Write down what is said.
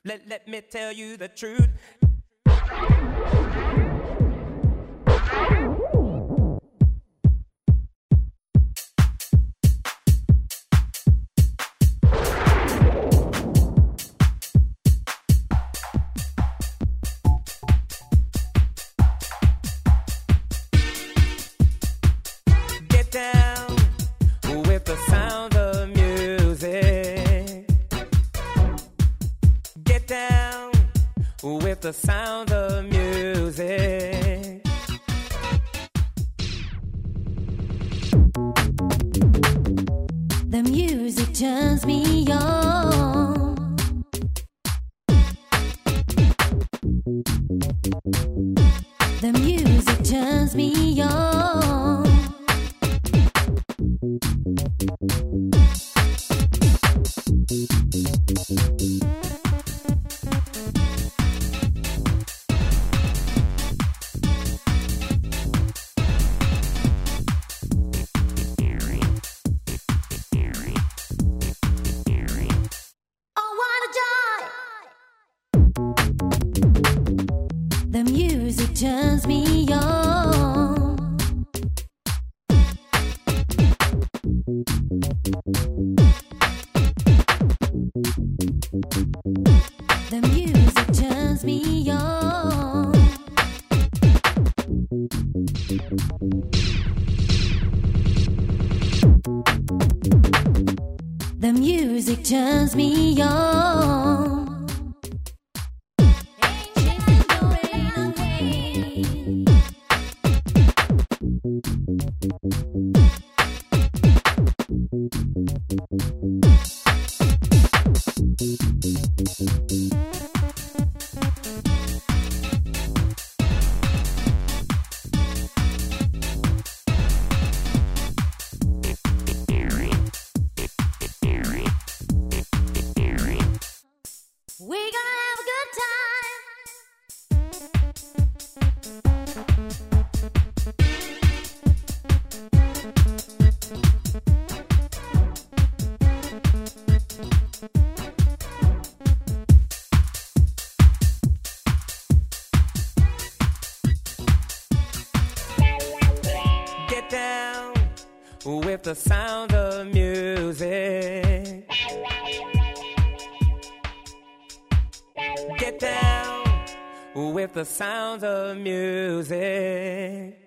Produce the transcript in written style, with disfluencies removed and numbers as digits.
Let me tell you the truth. Get down with the sound of music. Get down with the sound of music. The music turns me on. The music turns me on. The music turns me on. The music turns me on. The music turns me on. We're gonna have a good time. Get down with the sound of music. Get down with the sound of music.